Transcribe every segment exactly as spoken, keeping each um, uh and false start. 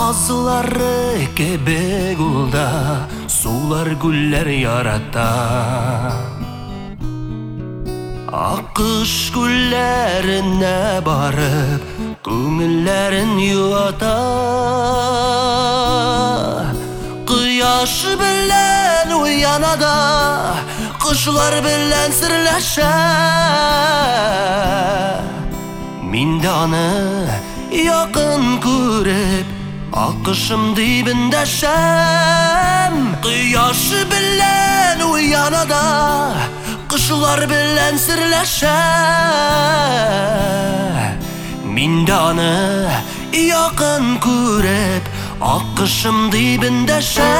Nazlары kebe gulda, sular güller yarata. Akış güllerine barıp, көңілләрін yuata. Кыяш белән уянада, кышлар белән серләшә. Мин дә аны якын күреп, акышым дибендә шәм. Кыяш белән уянада, кышлар белән серләшә. Мин дә аны якын күреп, акышым дибендә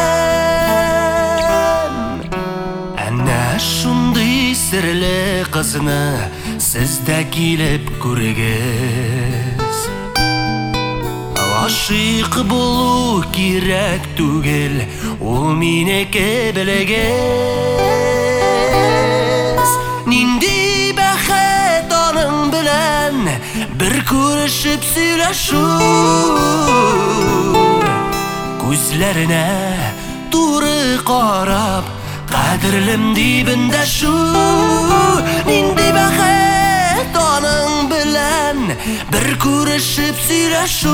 шәм. Әнә шундый серле кызны сез дә килеп күрегез. Ашык булу кирәк түгел, ул минеке белегез. Нинди бәхет аның белән бер күрешеп сөйләшү. Күзләренә туры карап, кадерлем дип эндәшү. Нинди бәхет аның белән бер күрешеп сөйләшү.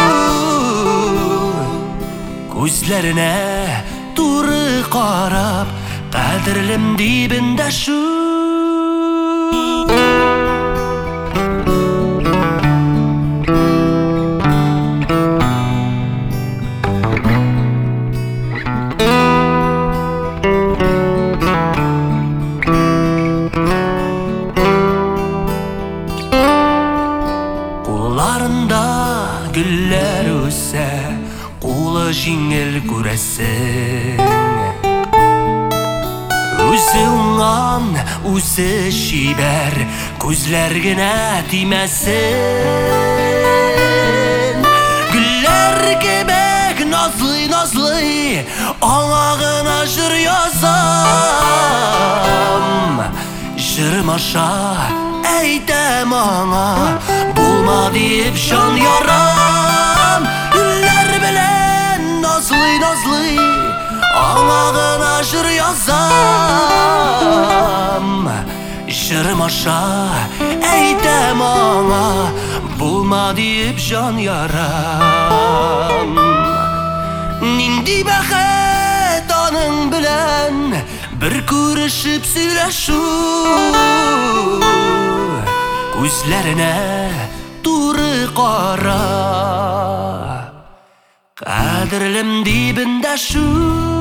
Күзләренә туры карап, кадерлем дип эндәшү. Кулларында гүлләр үсә, кулы җиңел күрәсең. Үзе уңган, үзе чибәр, күзләр генә тимәсен. Гүлләр кебек назлый-назлый, аңа гына җыр язам. Җырым аша әйтәм аңа, булма дип җан ярам. Гүлләр белән назлый-назлый, аңа гына җыр язам. Җырым аша әйтәм аңа, булма дип җан ярам. Нинди бәхет аның белән бер күрешеп сөйләшү. Күзләренә туры кара, кадерлем дип эндәшү.